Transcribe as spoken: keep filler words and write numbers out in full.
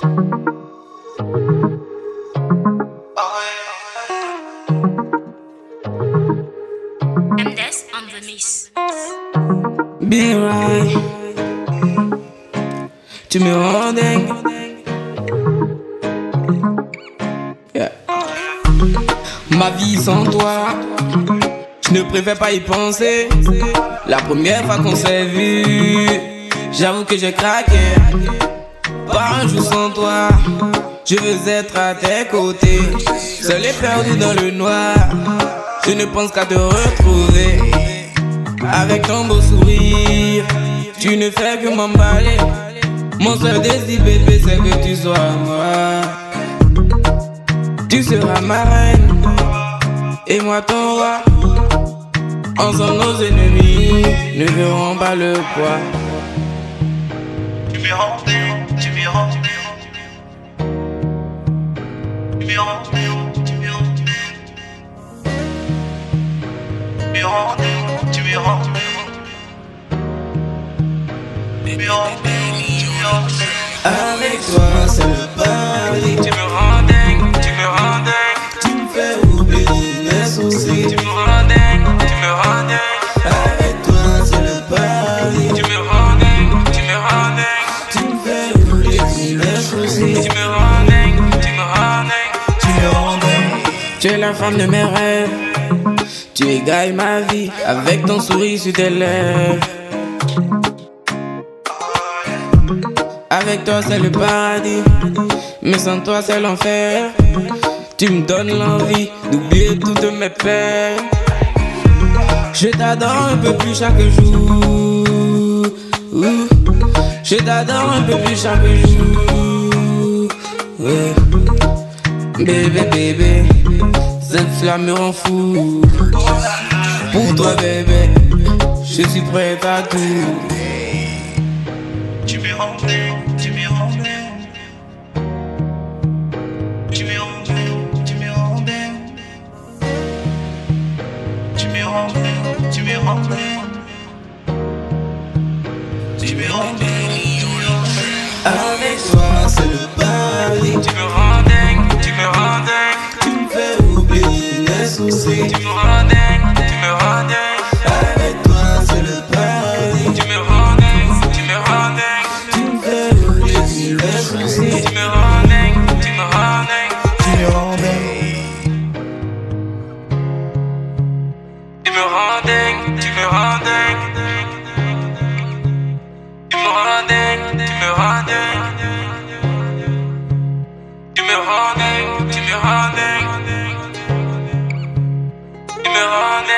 M D S on the mix. Be right. Tu me rends dingue. Yeah. Ma vie sans toi, je ne préfère pas y penser. La première fois qu'on s'est vu, j'avoue que j'ai craqué. Pas un jour sans toi, je veux être à tes côtés. Seul et perdu dans le noir, je ne pense qu'à te retrouver. Avec ton beau sourire, tu ne fais que m'emballer. Mon seul désir, bébé, c'est que tu sois moi. Tu seras ma reine et moi ton roi. Ensemble nos ennemis ne verront pas le poids. Tu me rends dingue, tu me rends dingue. Tu me rends dingue, tu me rends dingue. Tu me rends dingue, tu me rends dingue. Tu me rends dingue, tu me rends dingue. Avec toi c'est le paradis. Tu me rends dingue, tu me rends dingue. Tu me fais oublier mes soucis. Tu me rends dingue, tu me rends dingue. Avec toi c'est le paradis. Tu me rends dingue, tu me rends dingue. Tu me fais oublier mes soucis. Tu me rends dingue, tu me rends dingue. Tu me rends dingue. Tu es la femme de mes rêves. Tu égailles ma vie avec ton sourire sur tes lèvres. Avec toi c'est le paradis, mais sans toi c'est l'enfer. Tu me donnes l'envie d'oublier toutes mes peines. Je t'adore un peu plus chaque jour. Ouh. Je t'adore un peu plus chaque jour. Ouais. Bébé, bébé, cette flamme me rend fou. Pour toi bébé, je suis prêt à tout. Tu me rends dingue, tu me rends dingue. Tu me rends dingue, tu me rends dingue. Tu me rends dingue, tu me rends dingue. Tu me rends dingue, tu me rends dingue. Avec toi c'est le paradis. Tu me rends dingue, tu me rends dingue. Tu me fais oublier mes soucis. Tu me rends dingue, tu me rends dingue. Avec toi c'est le paradis. Tu me rends dingue, tu me rends dingue. Tu me fais oublier mes soucis. Tu me rends dingue, tu me rends dingue. Tu me rends dingue. Tu me rends dingue, tu me rends dingue. Tu me rends dingue, tu me rends dingue. Tu me rends dingue, tu me rends dingue. Tu me rends dingue.